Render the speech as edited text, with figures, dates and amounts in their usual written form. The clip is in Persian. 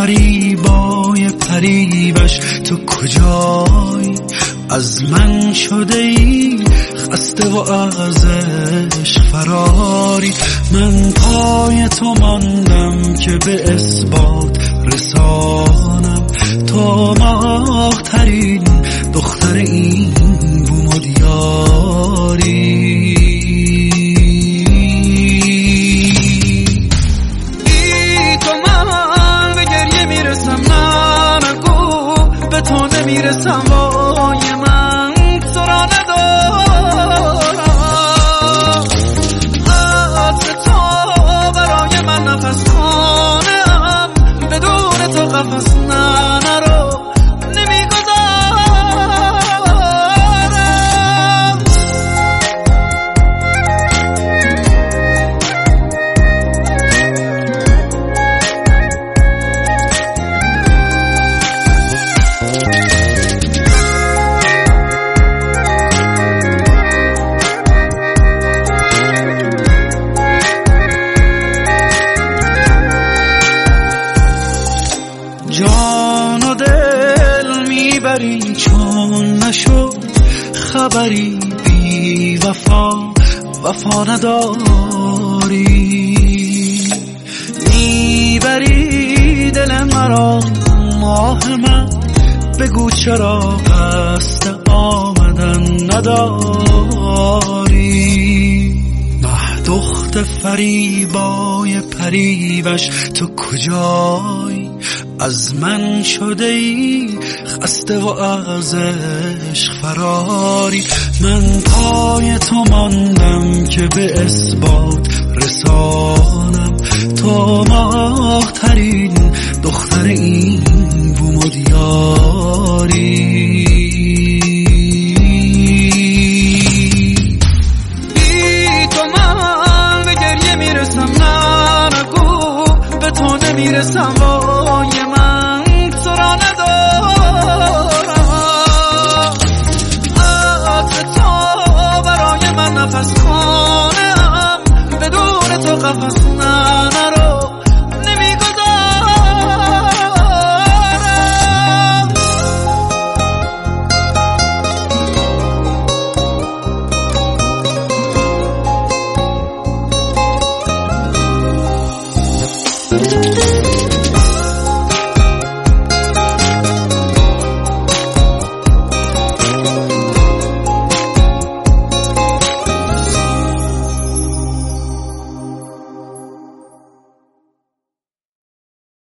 فریبای پریوش تو کجایی؟ از من شده ای خسته و از عشق فراری. من پای تو ماندم که به اثبات رسانم تو ماه ترین دختر این بوم و دیاری. میرسم وای من تو را ندارم، عطر تو برای من نفس خانم، بدون تو قفس نرو جان و دل میبری چون نشد خبری، بی وفا وفا نداری. میبری دل مرا ماه من، بگو چرا قصد آمدن نداری. دخت فریبای پریوش تو کجایی؟ از من شده ای خسته و از عشق فراری. من پای تو ماندم که به اثبات رسانم تو ماه ترین دختر این